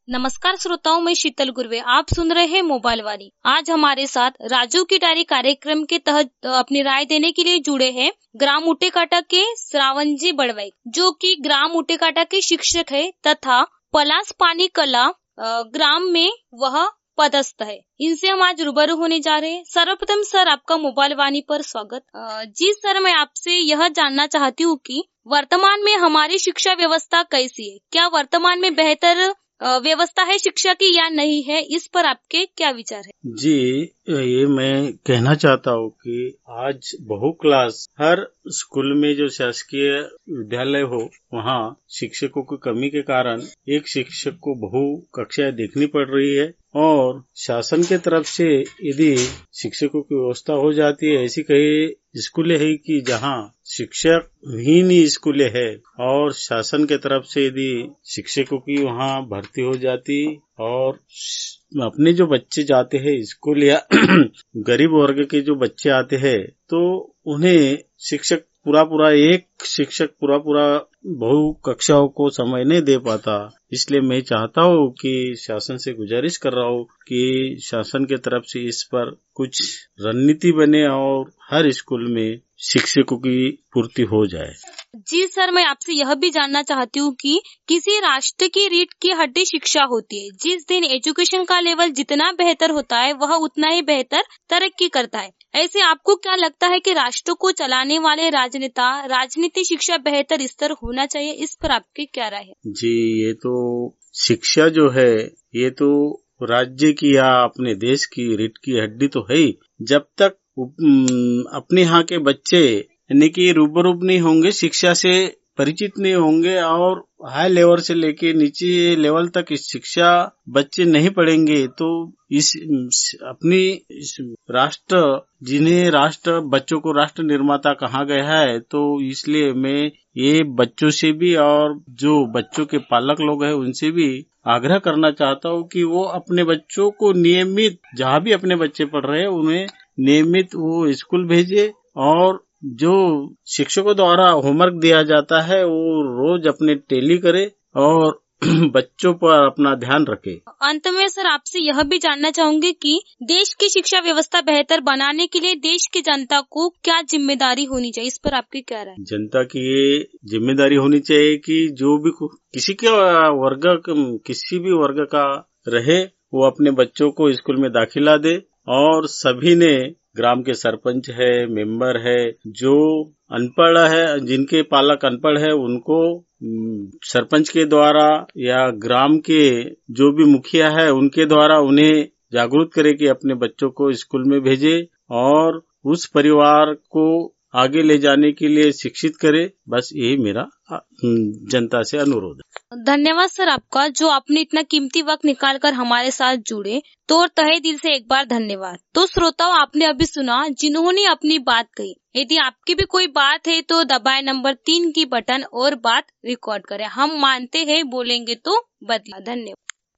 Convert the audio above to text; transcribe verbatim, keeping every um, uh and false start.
नमस्कार श्रोताओं, मैं शीतल गुर्वे। आप सुन रहे हैं मोबाइल वाली। आज हमारे साथ राजू की डायरी कार्यक्रम के तहत अपनी राय देने के लिए जुड़े हैं ग्राम उटेकाटा के श्रावण जी बड़वई, जो कि ग्राम उटेकाटा के शिक्षक है तथा पलास पानी कला ग्राम में वह पदस्थ है। इनसे हम आज रूबरू होने जा रहे हैं। सर्वप्रथम सर, आपका मोबाइल वाणी पर स्वागत। जी सर, मैं आपसे यह जानना चाहती हूँ कि वर्तमान में हमारी शिक्षा व्यवस्था कैसी है? क्या वर्तमान में बेहतर व्यवस्था है शिक्षा की या नहीं है? इस पर आपके क्या विचार है? जी, ये मैं कहना चाहता हूँ कि आज बहु क्लास हर स्कूल में जो शासकीय विद्यालय हो, वहाँ शिक्षकों की कमी के कारण एक शिक्षक को बहु कक्षाएं देखनी पड़ रही है और शासन के तरफ से यदि शिक्षकों की व्यवस्था हो जाती है, ऐसी कई स्कूलें हैं कि जहाँ शिक्षक हीन स्कूलें है और शासन के तरफ से यदि शिक्षकों की वहाँ भर्ती हो जाती और अपने जो बच्चे जाते हैं स्कूल या गरीब वर्ग के जो बच्चे आते हैं तो उन्हें शिक्षक पूरा पूरा एक शिक्षक पूरा पूरा बहु कक्षाओं को समय नहीं दे पाता। इसलिए मैं चाहता हूँ कि शासन से गुजारिश कर रहा हूँ कि शासन के तरफ से इस पर कुछ रणनीति बने और हर स्कूल में शिक्षकों की पूर्ति हो जाए। जी सर, मैं आपसे यह भी जानना चाहती हूँ कि किसी राष्ट्र की रीढ़ की हड्डी शिक्षा होती है। जिस दिन एजुकेशन का लेवल जितना बेहतर होता है वह उतना ही बेहतर तरक्की करता है। ऐसे आपको क्या लगता है कि राष्ट्र को चलाने वाले राजनेता राजनीति शिक्षा बेहतर स्तर होना चाहिए? इस पर आपकी क्या राय है? जी, ये तो शिक्षा जो है ये तो राज्य की या अपने देश की रीढ़ की हड्डी तो है ही। जब तक अपने यहाँ के बच्चे यानी कि रूबरू नहीं होंगे, शिक्षा से परिचित नहीं होंगे और हाई लेवल से लेके नीचे लेवल तक इस शिक्षा बच्चे नहीं पढ़ेंगे तो इस अपनी इस राष्ट्र जिन्हें राष्ट्र बच्चों को राष्ट्र निर्माता कहा गया है, तो इसलिए मैं ये बच्चों से भी और जो बच्चों के पालक लोग हैं उनसे भी आग्रह करना चाहता हूँ कि वो अपने बच्चों को नियमित जहाँ भी अपने बच्चे पढ़ रहे हैं उन्हें नियमित वो स्कूल भेजे और जो शिक्षकों द्वारा होमवर्क दिया जाता है वो रोज अपने टेली करे और बच्चों पर अपना ध्यान रखे। अंत में सर, आपसे यह भी जानना चाहूंगी कि देश की शिक्षा व्यवस्था बेहतर बनाने के लिए देश की जनता को क्या जिम्मेदारी होनी चाहिए? इस पर आपकी क्या राय? जनता की ये जिम्मेदारी होनी चाहिए कि जो भी किसी के वर्ग किसी भी वर्ग का रहे वो अपने बच्चों को स्कूल में दाखिला दे और सभी ने ग्राम के सरपंच है, मेंबर है, जो अनपढ़ है, जिनके पालक अनपढ़ है उनको सरपंच के द्वारा या ग्राम के जो भी मुखिया है उनके द्वारा उन्हें जागरूक करे कि अपने बच्चों को स्कूल में भेजे और उस परिवार को आगे ले जाने के लिए शिक्षित करे। बस यही मेरा जनता से अनुरोध है। धन्यवाद सर आपका, जो आपने इतना कीमती वक्त निकालकर हमारे साथ जुड़े, तो तहे दिल से एक बार धन्यवाद। तो श्रोताओं, आपने अभी सुना जिन्होंने अपनी बात कही। यदि आपकी भी कोई बात है तो दबाए नंबर तीन की बटन और बात रिकॉर्ड करें। हम मानते हैं बोलेंगे तो बदला। धन्यवाद।